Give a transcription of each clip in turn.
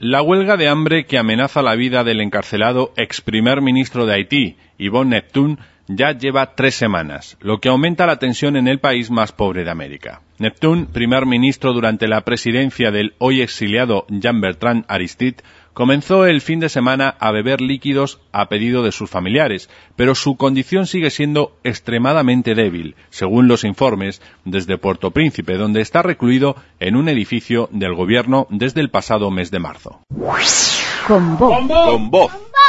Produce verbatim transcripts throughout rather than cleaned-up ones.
La huelga de hambre que amenaza la vida del encarcelado ex primer ministro de Haití, Yvon Neptune, ya lleva tres semanas, lo que aumenta la tensión en el país más pobre de América. Neptune, primer ministro durante la presidencia del hoy exiliado Jean-Bertrand Aristide, comenzó el fin de semana a beber líquidos a pedido de sus familiares, pero su condición sigue siendo extremadamente débil, según los informes desde Puerto Príncipe, donde está recluido en un edificio del gobierno desde el pasado mes de marzo. Con voz. Con voz.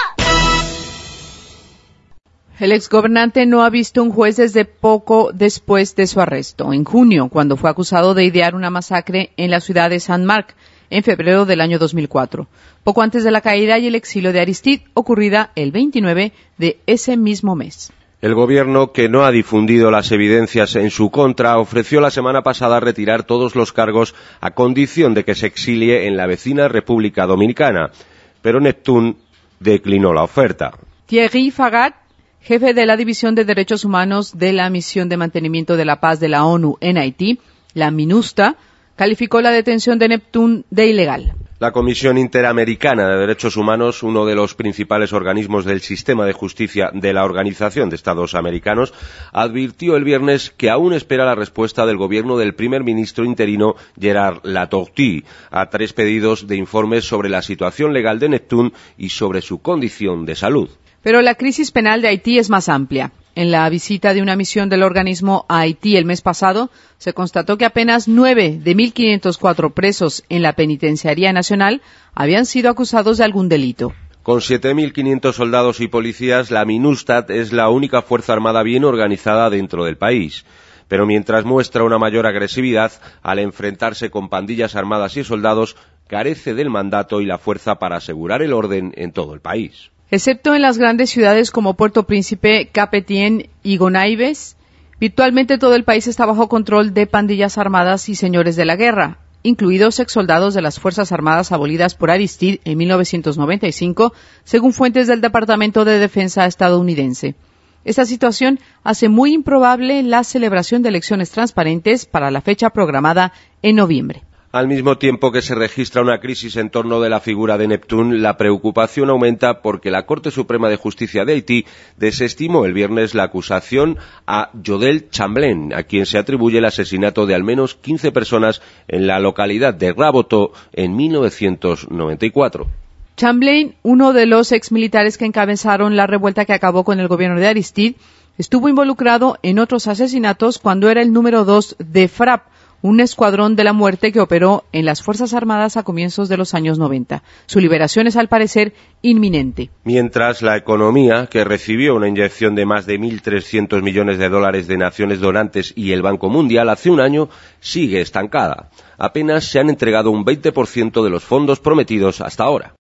El exgobernante no ha visto un juez desde poco después de su arresto, en junio, cuando fue acusado de idear una masacre en la ciudad de Saint-Marc, en febrero del año dos mil cuatro, poco antes de la caída y el exilio de Aristide, ocurrida el veintinueve de ese mismo mes. El gobierno, que no ha difundido las evidencias en su contra, ofreció la semana pasada retirar todos los cargos a condición de que se exilie en la vecina República Dominicana, pero Neptune declinó la oferta. Thierry Fagat, jefe de la División de Derechos Humanos de la Misión de Mantenimiento de la Paz de la ONU en Haití, la MINUSTA, calificó la detención de Neptune de ilegal. La Comisión Interamericana de Derechos Humanos, uno de los principales organismos del sistema de justicia de la Organización de Estados Americanos, advirtió el viernes que aún espera la respuesta del gobierno del primer ministro interino Gerard Latortue a tres pedidos de informes sobre la situación legal de Neptune y sobre su condición de salud. Pero la crisis penal de Haití es más amplia. En la visita de una misión del organismo a Haití el mes pasado, se constató que apenas nueve de mil quinientos cuatro presos en la Penitenciaría Nacional habían sido acusados de algún delito. Con siete mil quinientos soldados y policías, la MINUSTAT es la única fuerza armada bien organizada dentro del país. Pero mientras muestra una mayor agresividad, al enfrentarse con pandillas armadas y soldados, carece del mandato y la fuerza para asegurar el orden en todo el país. Excepto en las grandes ciudades como Puerto Príncipe, Cap-Haitien y Gonaïves, virtualmente todo el país está bajo control de pandillas armadas y señores de la guerra, incluidos exsoldados de las Fuerzas Armadas abolidas por Aristide en mil novecientos noventa y cinco, según fuentes del Departamento de Defensa estadounidense. Esta situación hace muy improbable la celebración de elecciones transparentes para la fecha programada en noviembre. Al mismo tiempo que se registra una crisis en torno de la figura de Neptune, la preocupación aumenta porque la Corte Suprema de Justicia de Haití desestimó el viernes la acusación a Jodel Chamblain, a quien se atribuye el asesinato de al menos quince personas en la localidad de Raboto en mil novecientos noventa y cuatro. Chamblain, uno de los exmilitares que encabezaron la revuelta que acabó con el gobierno de Aristide, estuvo involucrado en otros asesinatos cuando era el número dos de FRAP, un escuadrón de la muerte que operó en las Fuerzas Armadas a comienzos de los años noventa. Su liberación es, al parecer, inminente. Mientras la economía, que recibió una inyección de más de mil trescientos millones de dólares de naciones donantes y el Banco Mundial hace un año, sigue estancada. Apenas se han entregado un veinte por ciento de los fondos prometidos hasta ahora.